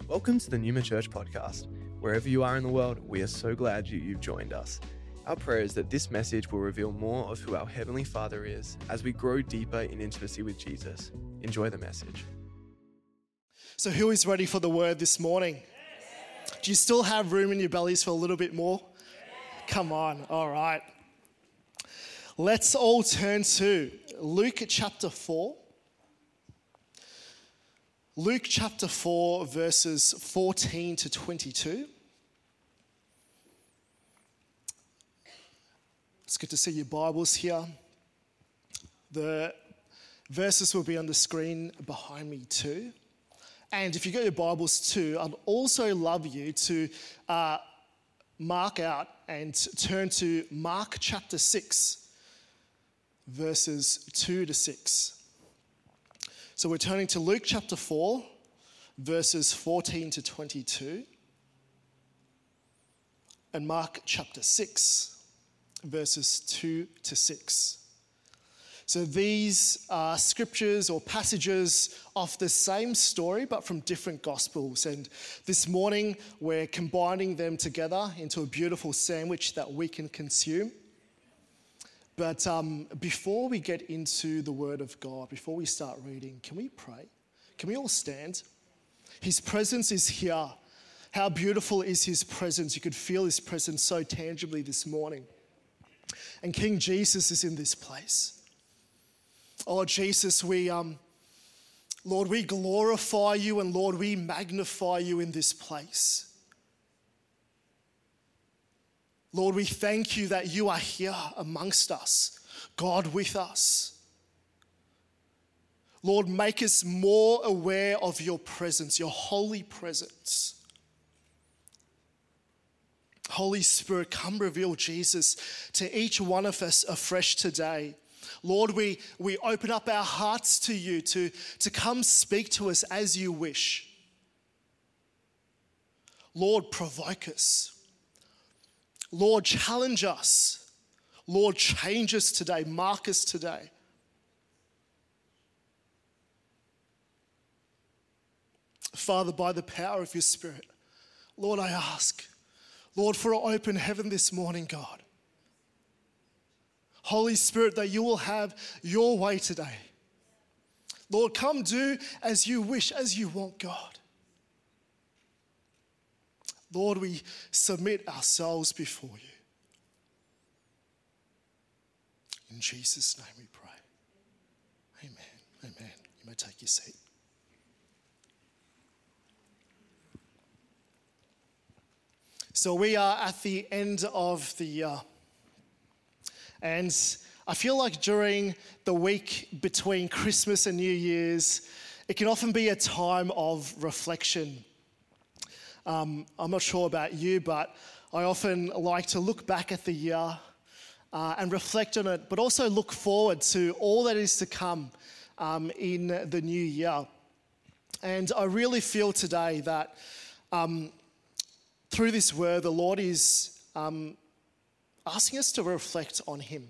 Welcome to the Numa Church podcast. Wherever you are in the world, we are so glad you've joined us. Our prayer is that this message will reveal more of who our Heavenly Father is as we grow deeper in intimacy with Jesus. Enjoy the message. So who is ready for the word this morning? Do you still have room in your bellies for a little bit more? Come on, all right. Let's all turn to Luke chapter 4. Luke chapter 4, verses 14 to 22. It's good to see your Bibles here. The verses will be on the screen behind me too. And if you got your Bibles too, I'd also love you to mark out and turn to Mark chapter 6, verses 2 to 6. So we're turning to Luke chapter 4, verses 14 to 22, and Mark chapter 6, verses 2 to 6. So these are scriptures or passages of the same story, but from different gospels. And this morning, we're combining them together into a beautiful sandwich that we can consume. But before we get into the Word of God, before we start reading, can we pray? Can we all stand? His presence is here. How beautiful is His presence? You could feel His presence so tangibly this morning. And King Jesus is in this place. Oh, Jesus, Lord, we glorify You, and Lord, we magnify You in this place. Lord, we thank You that You are here amongst us, God with us. Lord, make us more aware of Your presence, Your holy presence. Holy Spirit, come reveal Jesus to each one of us afresh today. Lord, we open up our hearts to You to come speak to us as You wish. Lord, provoke us. Lord, challenge us. Lord, change us today. Mark us today. Father, by the power of Your Spirit, Lord, I ask, Lord, for an open heaven this morning, God. Holy Spirit, that You will have Your way today. Lord, come do as You wish, as You want, God. Lord, we submit ourselves before You. In Jesus' name we pray. Amen. Amen. You may take your seat. So we are at the end of the year. And I feel like during the week between Christmas and New Year's, it can often be a time of reflection. I'm not sure about you, but I often like to look back at the year and reflect on it, but also look forward to all that is to come in the new year. And I really feel today that through this word, the Lord is asking us to reflect on Him.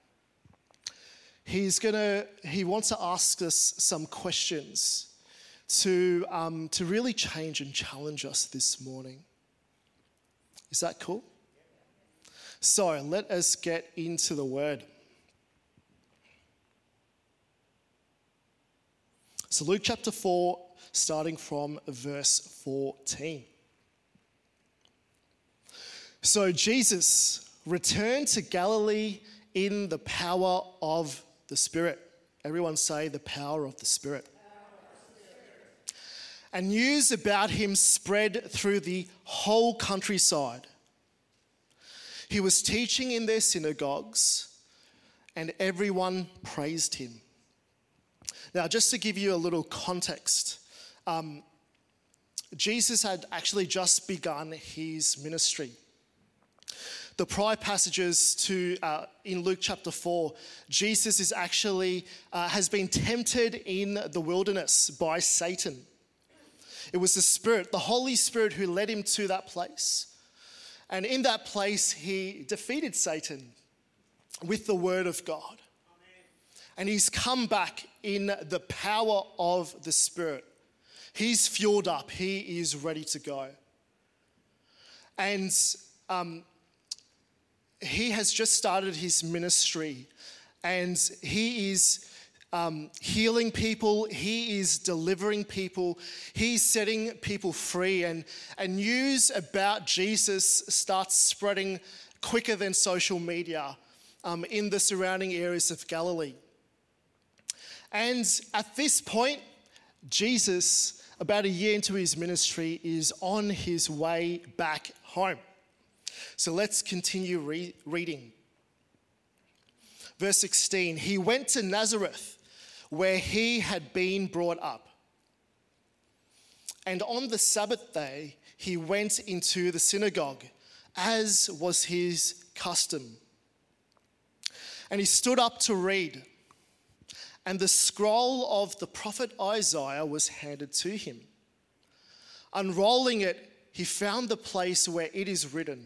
He wants to ask us some questions to really change and challenge us this morning. Is that cool? So let us get into the word. So Luke chapter 4, starting from verse 14. So Jesus returned to Galilee in the power of the Spirit. Everyone say the power of the Spirit. And news about Him spread through the whole countryside. He was teaching in their synagogues, and everyone praised Him. Now, just to give you a little context, Jesus had actually just begun His ministry. The prior passages in Luke chapter 4, Jesus is actually has been tempted in the wilderness by Satan. It was the Spirit, the Holy Spirit, who led Him to that place. And in that place, He defeated Satan with the word of God. Amen. And He's come back in the power of the Spirit. He's fueled up. He is ready to go. And he has just started his ministry, and he is healing people. He is delivering people. He's setting people free, and news about Jesus starts spreading quicker than social media in the surrounding areas of Galilee. And at this point, Jesus, about a year into his ministry, is on his way back home. So let's continue reading. Verse 16, he went to Nazareth, where he had been brought up. And on the Sabbath day, he went into the synagogue, as was his custom. And he stood up to read. And the scroll of the prophet Isaiah was handed to him. Unrolling it, he found the place where it is written,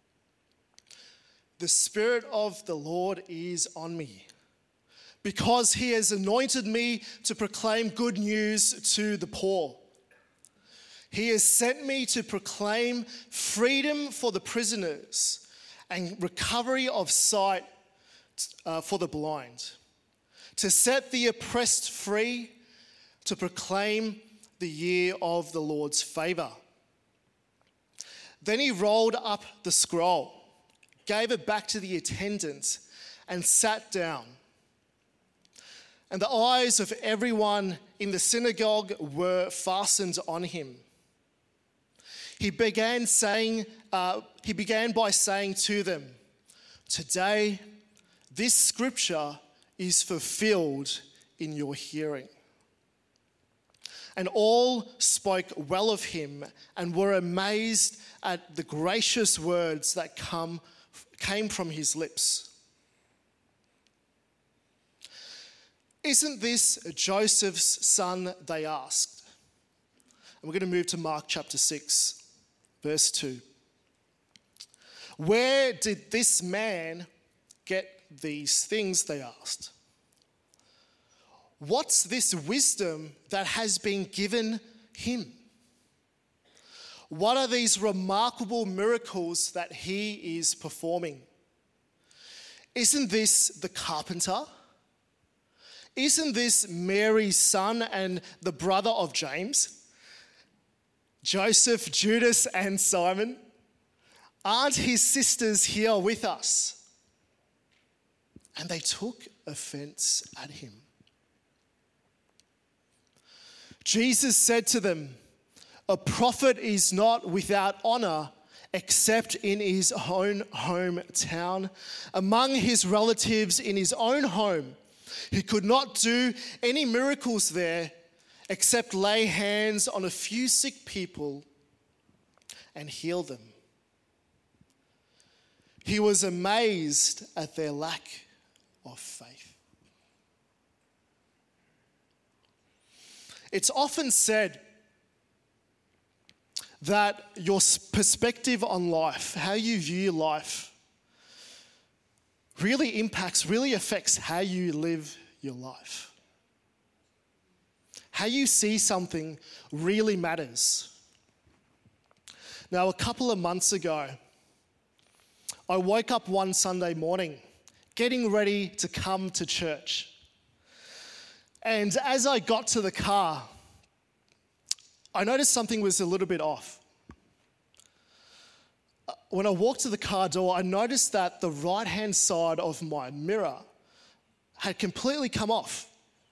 "The Spirit of the Lord is on me, because he has anointed me to proclaim good news to the poor. He has sent me to proclaim freedom for the prisoners and recovery of sight for the blind, to set the oppressed free, to proclaim the year of the Lord's favor." Then he rolled up the scroll, gave it back to the attendant, and sat down. And the eyes of everyone in the synagogue were fastened on him. He began by saying to them, "Today, this scripture is fulfilled in your hearing." And all spoke well of him and were amazed at the gracious words that came from his lips. "Isn't this Joseph's son?" they asked. And we're going to move to Mark chapter 6, verse 2. "Where did this man get these things?" they asked. "What's this wisdom that has been given him? What are these remarkable miracles that he is performing? Isn't this the carpenter? Isn't this Mary's son and the brother of James, Joseph, Judas, and Simon? Aren't his sisters here with us?" And they took offense at him. Jesus said to them, "A prophet is not without honor except in his own hometown, among his relatives in his own home. He could not do any miracles there except lay hands on a few sick people and heal them." He was amazed at their lack of faith. It's often said that your perspective on life, how you view life, really affects how you live your life. How you see something really matters. Now, a couple of months ago, I woke up one Sunday morning getting ready to come to church. And as I got to the car, I noticed something was a little bit off. When I walked to the car door, I noticed that the right-hand side of my mirror had completely come off.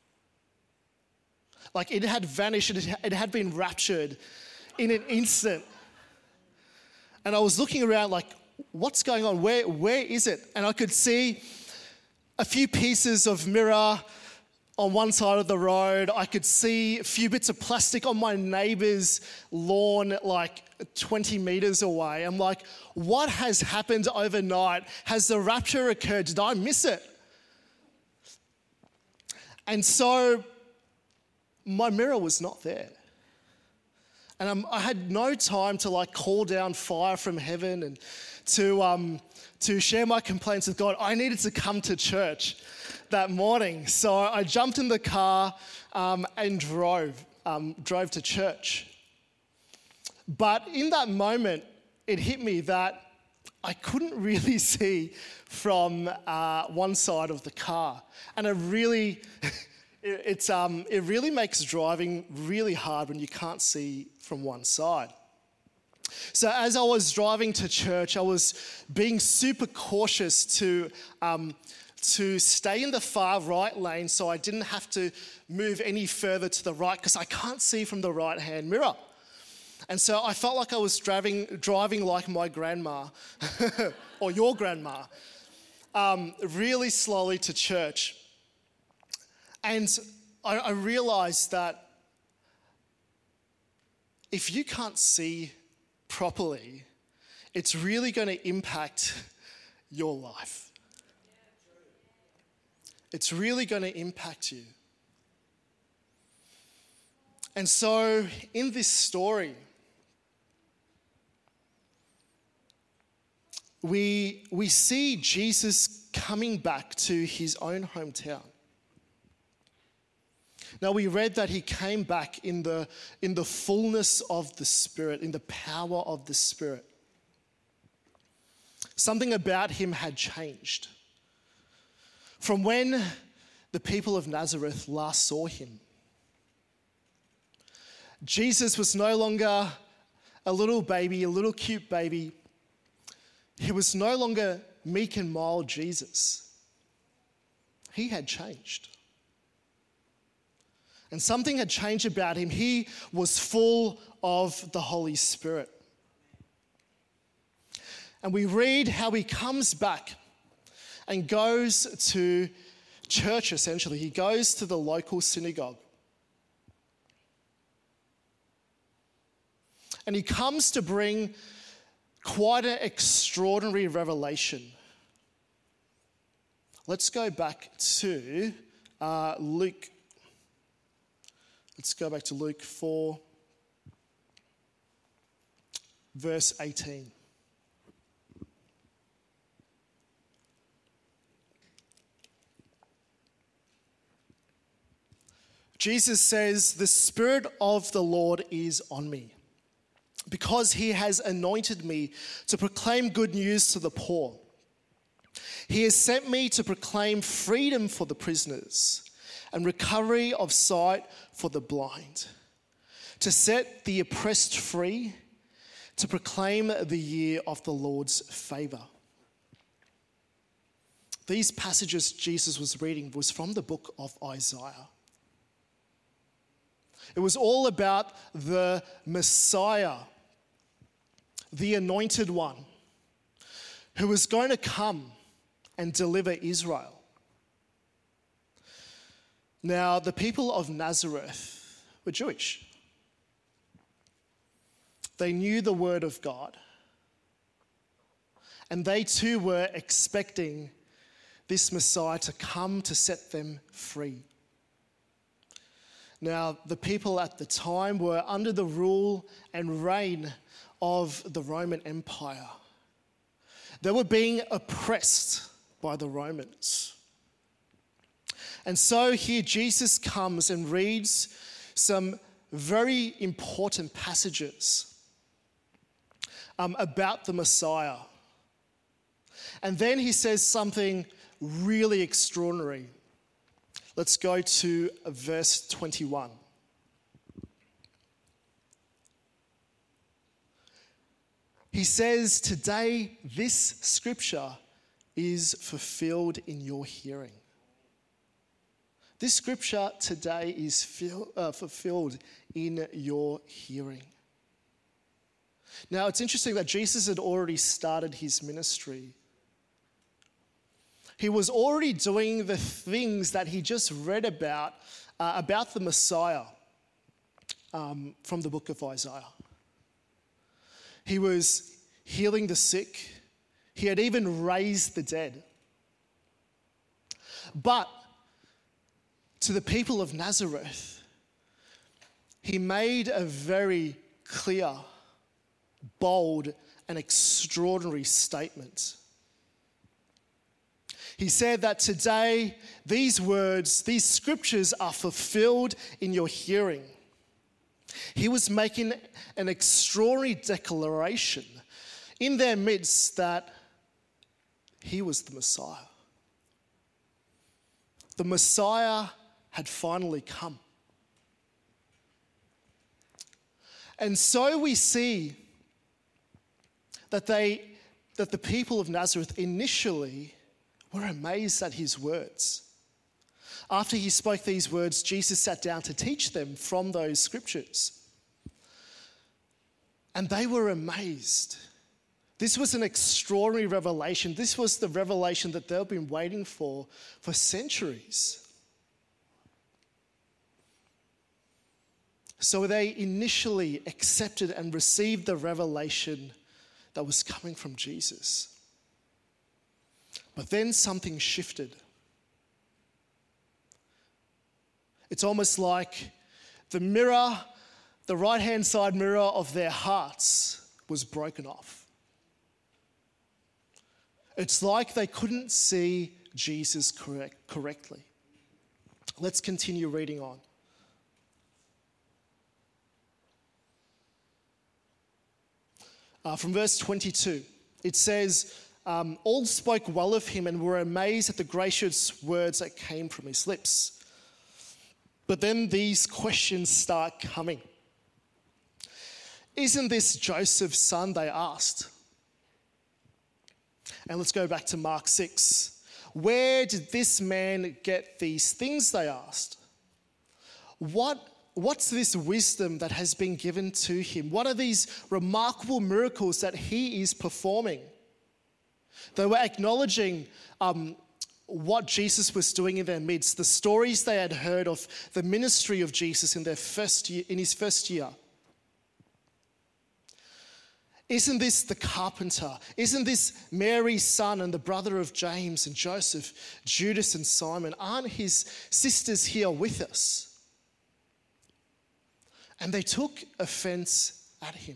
Like it had vanished, it had been raptured in an instant. And I was looking around like, what's going on? Where is it? And I could see a few pieces of mirror on one side of the road. I could see a few bits of plastic on my neighbor's lawn like 20 meters away. I'm like, what has happened overnight? Has the rapture occurred? Did I miss it? And so my mirror was not there. And I had no time to like call down fire from heaven and to share my complaints with God. I needed to come to church that morning. So I jumped in the car and drove. drove to church. But in that moment, it hit me that I couldn't really see from one side of the car. And it really makes driving really hard when you can't see from one side. So as I was driving to church, I was being super cautious to stay in the far right lane so I didn't have to move any further to the right because I can't see from the right-hand mirror. And so I felt like I was driving like my grandma, or your grandma, really slowly to church. And I realized that if you can't see properly, it's really going to impact your life. It's really going to impact you. And so in this story, we see Jesus coming back to his own hometown. Now, we read that he came back in the fullness of the Spirit, in the power of the Spirit. Something about him had changed. From when the people of Nazareth last saw him, Jesus was no longer a little baby, a little cute baby. He was no longer meek and mild Jesus. He had changed. And something had changed about him. He was full of the Holy Spirit. And we read how he comes back and goes to church, essentially. He goes to the local synagogue. And he comes to bring quite an extraordinary revelation. Let's go back to Luke. Let's go back to Luke 4, verse 18. Jesus says, "The Spirit of the Lord is on me, because he has anointed me to proclaim good news to the poor. He has sent me to proclaim freedom for the prisoners and recovery of sight for the blind, to set the oppressed free, to proclaim the year of the Lord's favor." These passages Jesus was reading was from the book of Isaiah. It was all about the Messiah, the anointed one, who was going to come and deliver Israel. Now, the people of Nazareth were Jewish. They knew the word of God. And they too were expecting this Messiah to come to set them free. Now, the people at the time were under the rule and reign of the Roman Empire. They were being oppressed by the Romans. And so here Jesus comes and reads some very important passages about the Messiah. And then he says something really extraordinary. Let's go to verse 21. He says, "Today this scripture is fulfilled in your hearing." This scripture today is fulfilled in your hearing. Now, it's interesting that Jesus had already started his ministry. He was already doing the things that he just read about the Messiah from the book of Isaiah. He was healing the sick. He had even raised the dead. But to the people of Nazareth, he made a very clear, bold, and extraordinary statement. He said that today, these words, these scriptures are fulfilled in your hearing. He was making an extraordinary declaration in their midst that he was the Messiah. The Messiah had finally come. And so we see that the people of Nazareth initially were amazed at his words. After he spoke these words, Jesus sat down to teach them from those scriptures. And they were amazed. This was an extraordinary revelation. This was the revelation that they've been waiting for centuries. So they initially accepted and received the revelation that was coming from Jesus. But then something shifted. It's almost like the mirror, the right-hand side mirror of their hearts was broken off. It's like they couldn't see Jesus correctly. Let's continue reading on. From verse 22, it says, all spoke well of him and were amazed at the gracious words that came from his lips. But then these questions start coming. Isn't this Joseph's son? They asked. And let's go back to Mark 6. Where did this man get these things? They asked. What's this wisdom that has been given to him? What are these remarkable miracles that he is performing? They were acknowledging what Jesus was doing in their midst, the stories they had heard of the ministry of Jesus in his first year. Isn't this the carpenter? Isn't this Mary's son and the brother of James and Joseph, Judas and Simon? Aren't his sisters here with us? And they took offense at him.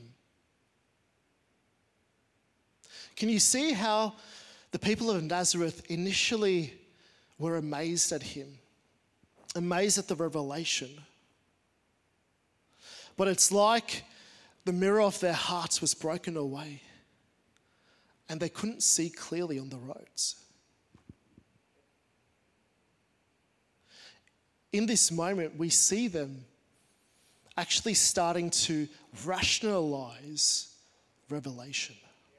Can you see how the people of Nazareth initially were amazed at him, amazed at the revelation? But it's like the mirror of their hearts was broken away and they couldn't see clearly on the roads. In this moment, we see them actually starting to rationalize revelation.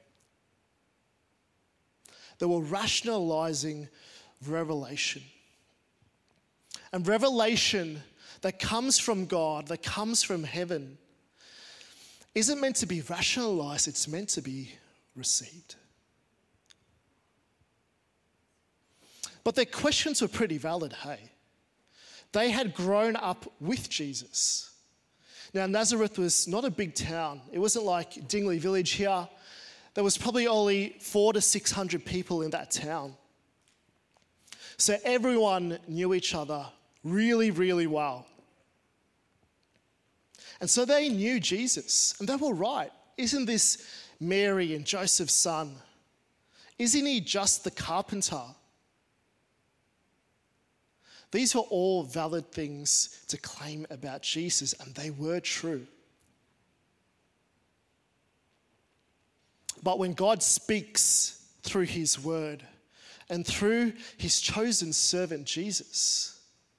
They were rationalizing revelation. And revelation that comes from God, that comes from heaven, isn't meant to be rationalized, it's meant to be received. But their questions were pretty valid, hey? They had grown up with Jesus. Now, Nazareth was not a big town. It wasn't like Dingley Village here. There was probably only 400 to 600 people in that town. So everyone knew each other really, really well. And so they knew Jesus, and they were right. Isn't this Mary and Joseph's son? Isn't he just the carpenter? These were all valid things to claim about Jesus, and they were true. But when God speaks through his word and through his chosen servant Jesus,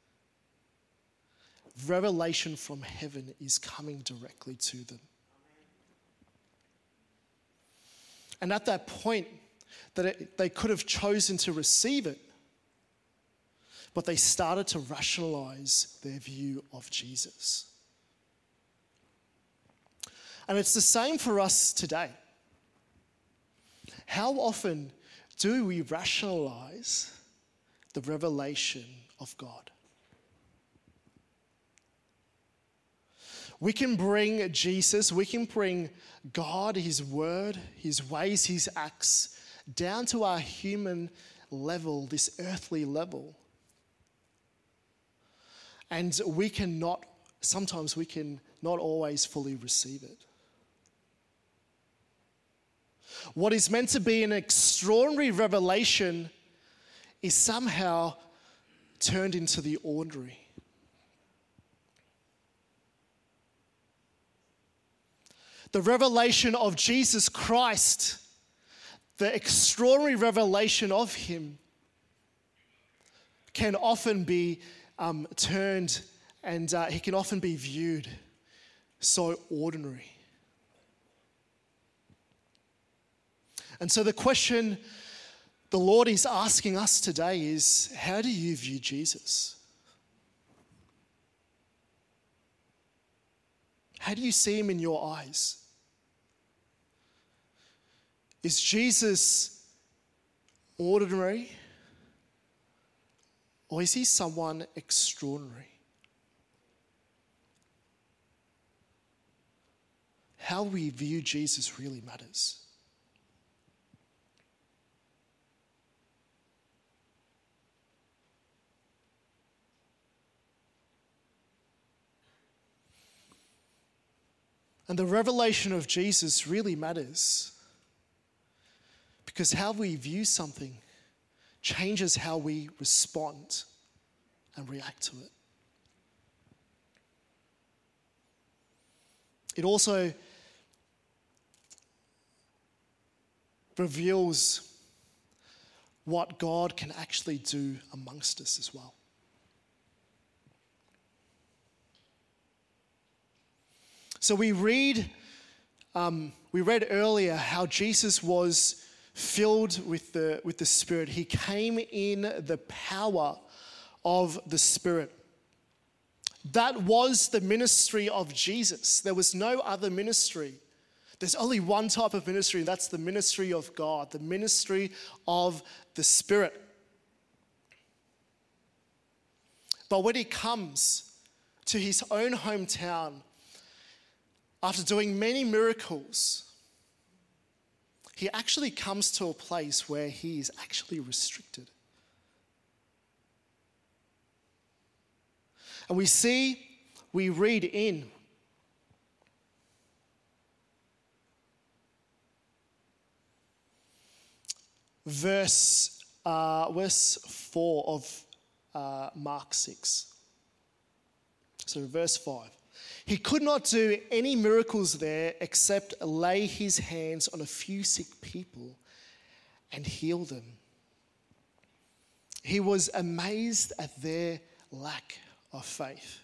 revelation from heaven is coming directly to them. And at that point, they could have chosen to receive it, but they started to rationalize their view of Jesus. And it's the same for us today. How often do we rationalize the revelation of God? We can bring Jesus, we can bring God, his word, his ways, his acts, down to our human level, this earthly level. And sometimes we can not always fully receive it. What is meant to be an extraordinary revelation is somehow turned into the ordinary. The revelation of Jesus Christ, the extraordinary revelation of him, can often be turned and he can often be viewed so ordinary. And so the question the Lord is asking us today is, how do you view Jesus? How do you see him in your eyes? Is Jesus ordinary, or is he someone extraordinary? How we view Jesus really matters. And the revelation of Jesus really matters because how we view something changes how we respond and react to it. It also reveals what God can actually do amongst us as well. So we read earlier how Jesus was filled with the Spirit. He came in the power of the Spirit. That was the ministry of Jesus. There was no other ministry. There's only one type of ministry, and that's the ministry of God, the ministry of the Spirit. But when he comes to his own hometown, after doing many miracles, he actually comes to a place where he is actually restricted. And we read in verse 4 of Mark 6. So verse 5. He could not do any miracles there except lay his hands on a few sick people and heal them. He was amazed at their lack of faith.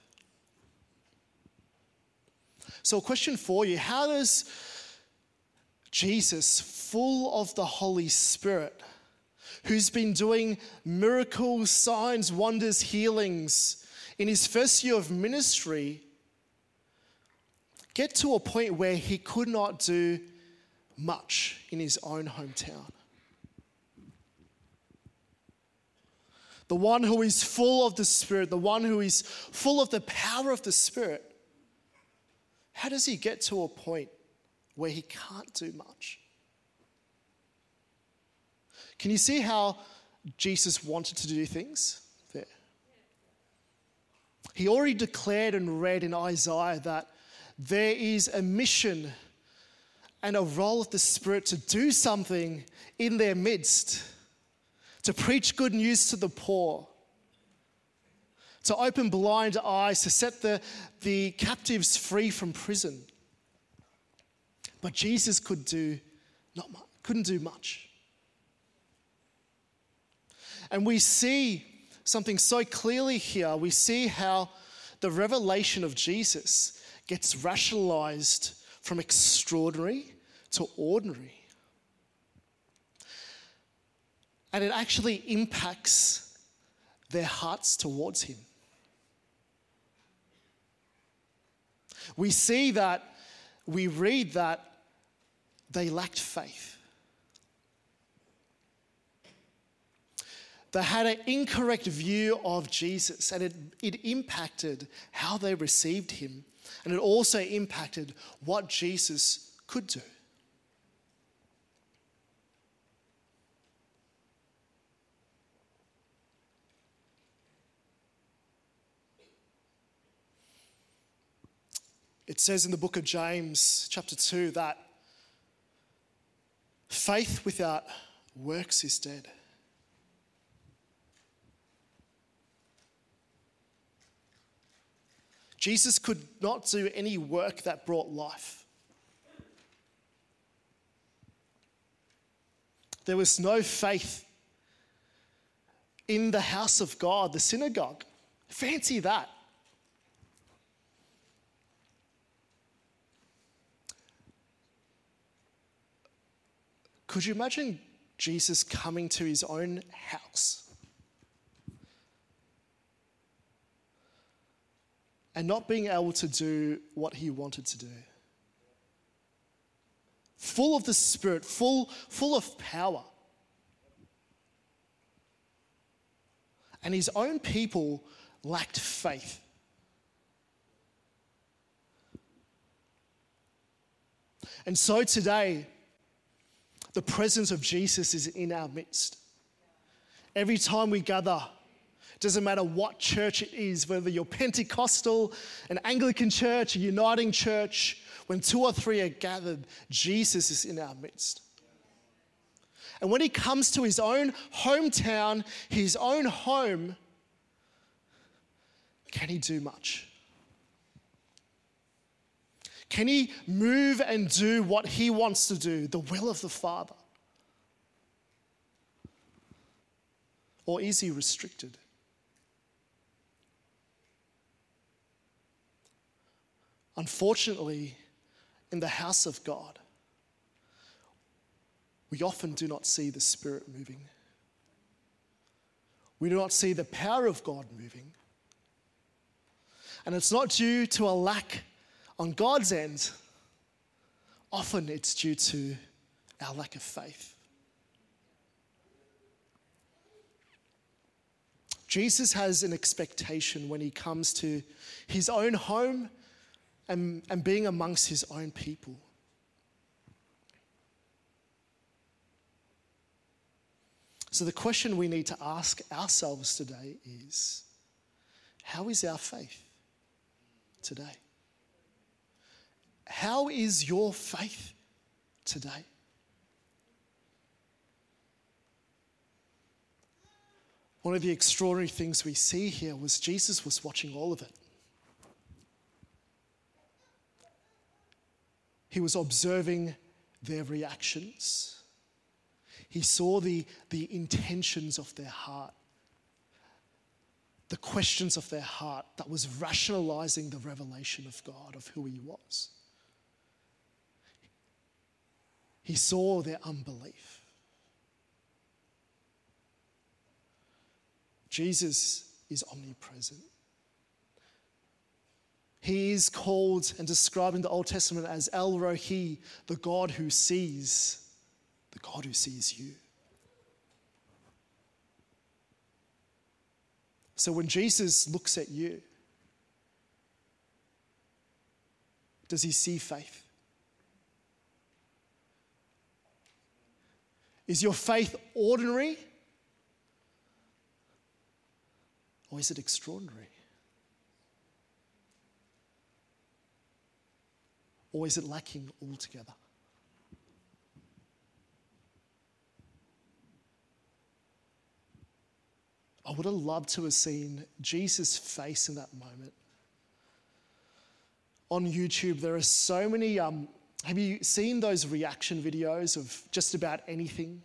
So a question for you, how does Jesus, full of the Holy Spirit, who's been doing miracles, signs, wonders, healings in his first year of ministry, get to a point where he could not do much in his own hometown? The one who is full of the Spirit, the one who is full of the power of the Spirit, how does he get to a point where he can't do much? Can you see how Jesus wanted to do things there? He already declared and read in Isaiah that there is a mission and a role of the Spirit to do something in their midst, to preach good news to the poor, to open blind eyes, to set the captives free from prison. But Jesus couldn't do much. And we see something so clearly here. We see how the revelation of Jesus gets rationalized from extraordinary to ordinary. And it actually impacts their hearts towards him. We read that they lacked faith. They had an incorrect view of Jesus, and it impacted how they received him. And it also impacted what Jesus could do. It says in the book of James, chapter 2, that faith without works is dead. Jesus could not do any work that brought life. There was no faith in the house of God, the synagogue. Fancy that. Could you imagine Jesus coming to his own house and not being able to do what he wanted to do? Full of the Spirit, full of power. And his own people lacked faith. And so today, the presence of Jesus is in our midst. Every time we gather, it doesn't matter what church it is, whether you're Pentecostal, an Anglican church, a uniting church, when 2 or 3 are gathered, Jesus is in our midst. And when he comes to his own hometown, his own home, can he do much? Can he move and do what he wants to do, the will of the Father? Or is he restricted? Unfortunately, in the house of God, we often do not see the Spirit moving. We do not see the power of God moving. And it's not due to a lack on God's end. Often it's due to our lack of faith. Jesus has an expectation when he comes to his own home and being amongst his own people. So the question we need to ask ourselves today is, how is our faith today? How is your faith today? One of the extraordinary things we see here was Jesus was watching all of it. He was observing their reactions. He saw the intentions of their heart, the questions of their heart that was rationalizing the revelation of God, of who he was. He saw their unbelief. Jesus is omnipresent. He is called and described in the Old Testament as El Rohi, the God who sees you. So when Jesus looks at you, does he see faith? Is your faith ordinary? Or is it extraordinary? Or is it lacking altogether? I would have loved to have seen Jesus' face in that moment. On YouTube, there are so many, have you seen those reaction videos of just about anything?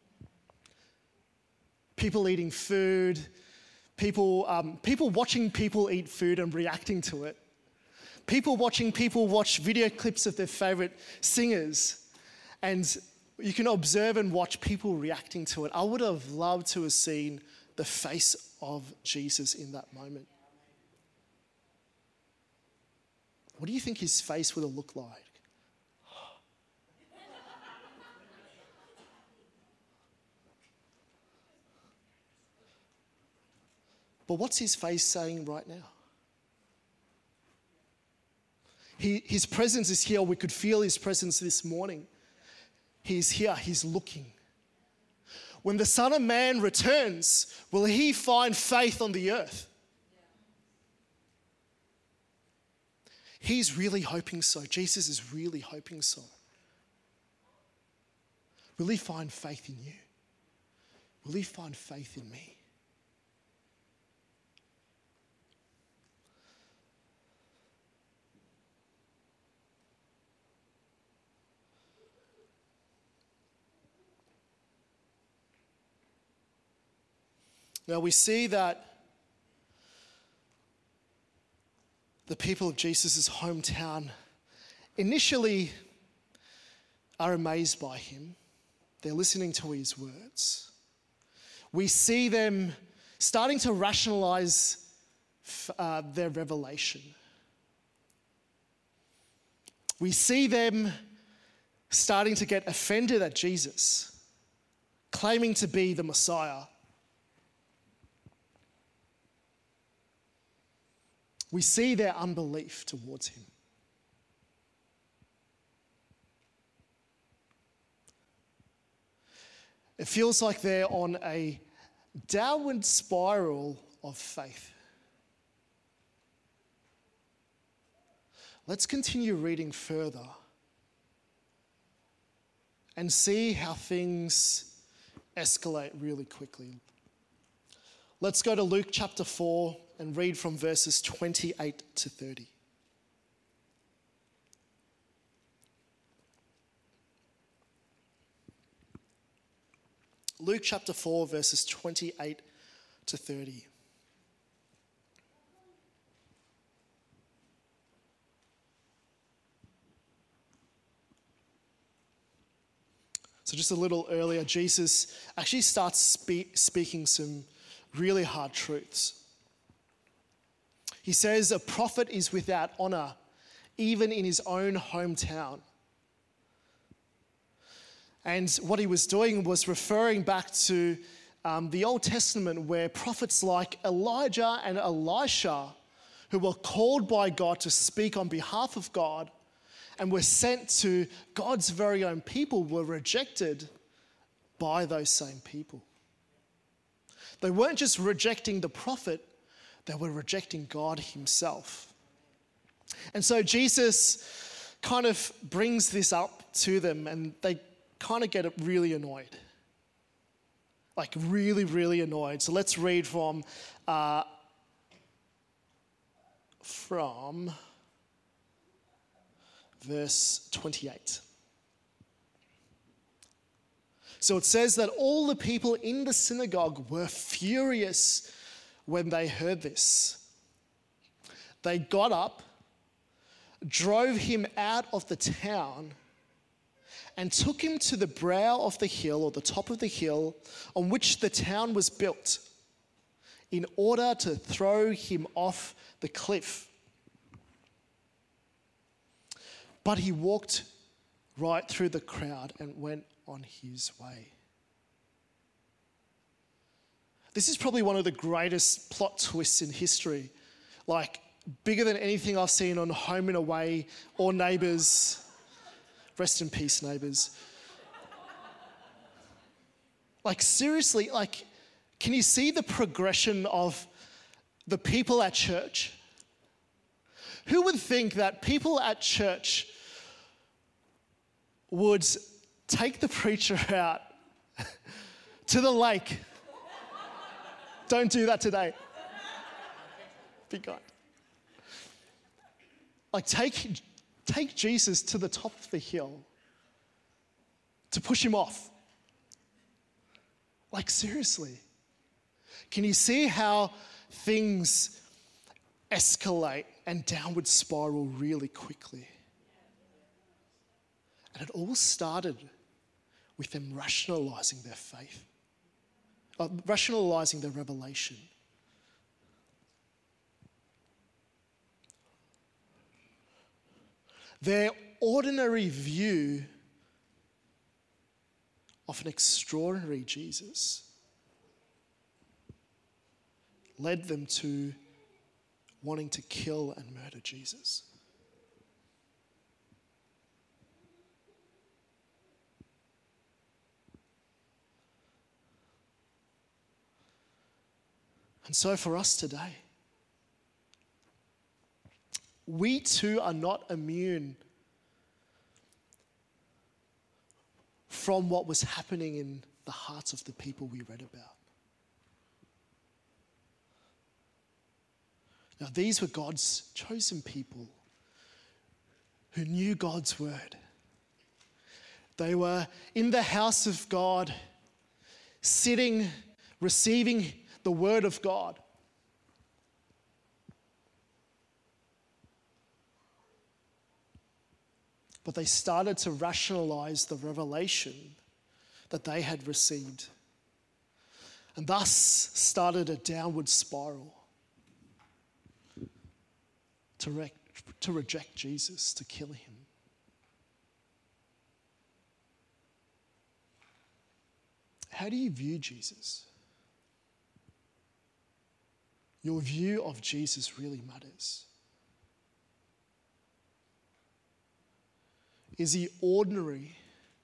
People eating food, people watching people eat food and reacting to it. People watching people watch video clips of their favorite singers, and you can observe and watch people reacting to it. I would have loved to have seen the face of Jesus in that moment. What do you think his face would have looked like? But what's his face saying right now? His presence is here. We could feel his presence this morning. He's here. He's looking. When the Son of Man returns, will he find faith on the earth? He's really hoping so. Jesus is really hoping so. Will he find faith in you? Will he find faith in me? Now we see that the people of Jesus' hometown initially are amazed by him. They're listening to his words. We see them starting to rationalize their revelation. We see them starting to get offended at Jesus, claiming to be the Messiah. We see their unbelief towards him. It feels like they're on a downward spiral of faith. Let's continue reading further and see how things escalate really quickly. Let's go to Luke chapter 4 and read from verses 28 to 30. Luke chapter 4, verses 28 to 30. So just a little earlier, Jesus actually starts speaking some really hard truths. He says, a prophet is without honor, even in his own hometown. And what he was doing was referring back to the Old Testament, where prophets like Elijah and Elisha, who were called by God to speak on behalf of God and were sent to God's very own people, were rejected by those same people. They weren't just rejecting the prophet, they were rejecting God himself. And so Jesus kind of brings this up to them, and they kind of get really annoyed. Like really, really annoyed. So let's read from verse 28. So it says that all the people in the synagogue were furious when they heard this. They got up, drove him out of the town, and took him to the brow of the hill, or the top of the hill, on which the town was built, in order to throw him off the cliff. But he walked right through the crowd and went on his way. This is probably one of the greatest plot twists in history. Like, bigger than anything I've seen on Home and Away or Neighbours. Rest in peace, Neighbours. Like, seriously, like, can you see the progression of the people at church? Who would think that people at church would take the preacher out to the lake? Don't do that today. Be kind. Like, take Jesus to the top of the hill to push him off. Like, seriously. Can you see how things escalate and downward spiral really quickly? And it all started with them rationalizing their faith, rationalizing their revelation. Their ordinary view of an extraordinary Jesus led them to wanting to kill and murder Jesus. And so for us today, we too are not immune from what was happening in the hearts of the people we read about. Now, these were God's chosen people who knew God's word. They were in the house of God, sitting, receiving the Word of God. But they started to rationalize the revelation that they had received, and thus started a downward spiral to reject Jesus, to kill him. How do you view Jesus? Your view of Jesus really matters. Is he ordinary,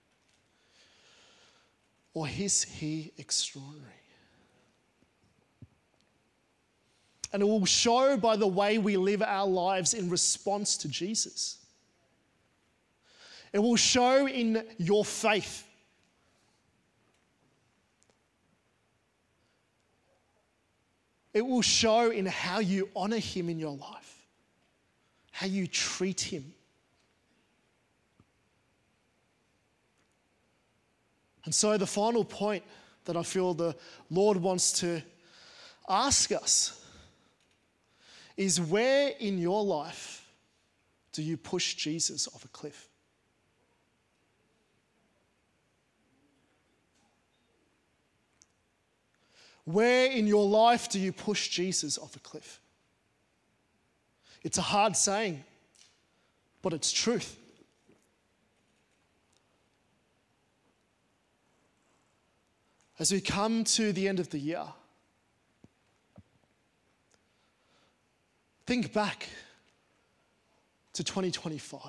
or is he extraordinary? And it will show by the way we live our lives in response to Jesus. It will show in your faith. It will show in how you honor him in your life, how you treat him. And so the final point that I feel the Lord wants to ask us is, where in your life do you push Jesus off a cliff? Where in your life do you push Jesus off a cliff? It's a hard saying, but it's truth. As we come to the end of the year, think back to 2025.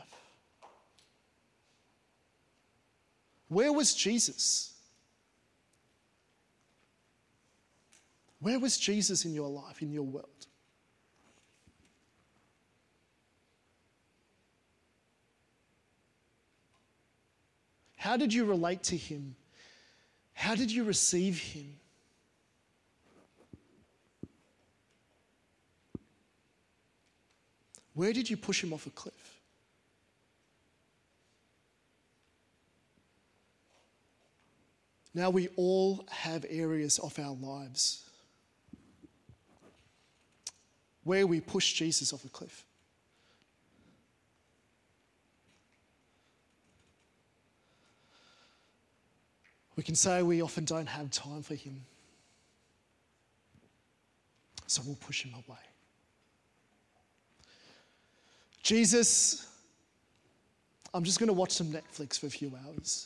Where was Jesus? Where was Jesus in your life, in your world? How did you relate to him? How did you receive him? Where did you push him off a cliff? Now, we all have areas of our lives where we push Jesus off a cliff. We can say we often don't have time for him, so we'll push him away. Jesus, I'm just going to watch some Netflix for a few hours.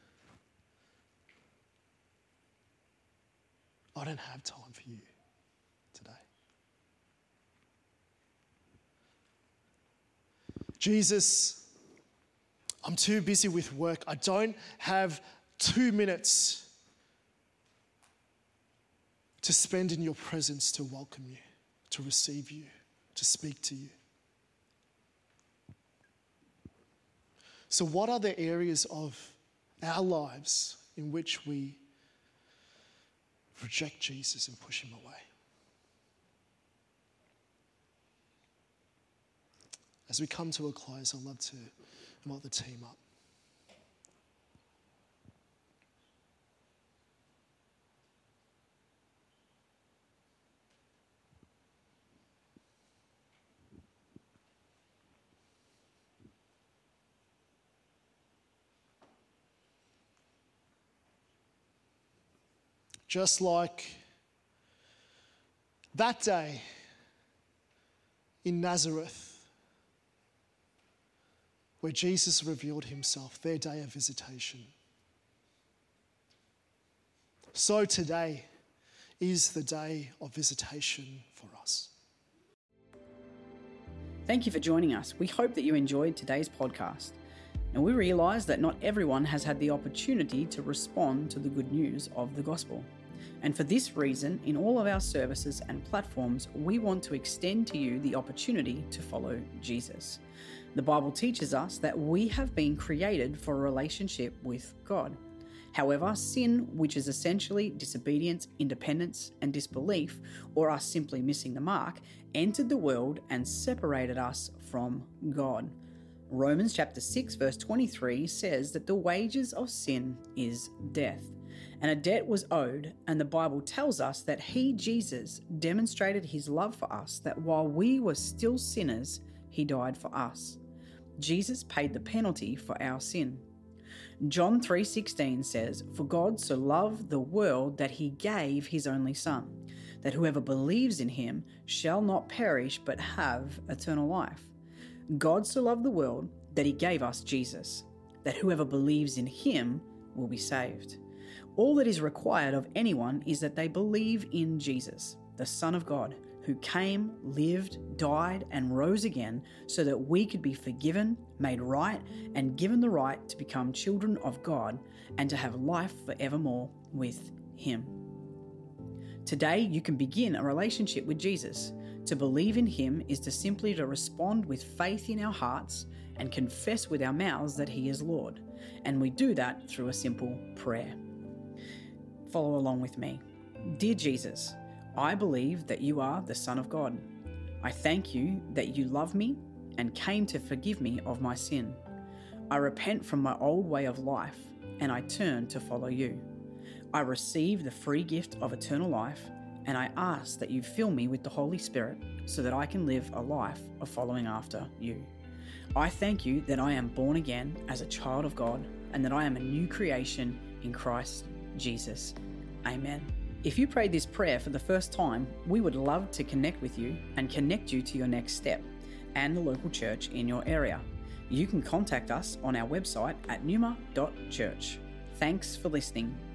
I don't have time for you today. Jesus, I'm too busy with work. I don't have 2 minutes to spend in your presence, to welcome you, to receive you, to speak to you. So what are the areas of our lives in which we reject Jesus and push him away? As we come to a close, I'd love to invite the team up. Just like that day in Nazareth, where Jesus revealed himself, their day of visitation. So today is the day of visitation for us. Thank you for joining us. We hope that you enjoyed today's podcast. And we realise that not everyone has had the opportunity to respond to the good news of the gospel. And for this reason, in all of our services and platforms, we want to extend to you the opportunity to follow Jesus. The Bible teaches us that we have been created for a relationship with God. However, sin, which is essentially disobedience, independence, and disbelief, or us simply missing the mark, entered the world and separated us from God. Romans chapter 6 verse 23 says that the wages of sin is death. and a debt was owed, and the Bible tells us that he, Jesus, demonstrated his love for us, that while we were still sinners, he died for us. Jesus paid the penalty for our sin. John 3:16 says, "For God so loved the world that he gave his only Son, that whoever believes in him shall not perish but have eternal life." God so loved the world that he gave us Jesus, that whoever believes in him will be saved. All that is required of anyone is that they believe in Jesus, the Son of God, who came, lived, died, and rose again so that we could be forgiven, made right, and given the right to become children of God and to have life forevermore with him. Today, you can begin a relationship with Jesus. To believe in him is to simply to respond with faith in our hearts and confess with our mouths that he is Lord. And we do that through a simple prayer. Follow along with me. Dear Jesus, I believe that you are the Son of God. I thank you that you love me and came to forgive me of my sin. I repent from my old way of life and I turn to follow you. I receive the free gift of eternal life, and I ask that you fill me with the Holy Spirit so that I can live a life of following after you. I thank you that I am born again as a child of God and that I am a new creation in Christ Jesus. Amen. If you prayed this prayer for the first time, we would love to connect with you and connect you to your next step and the local church in your area. You can contact us on our website at numa.church. Thanks for listening.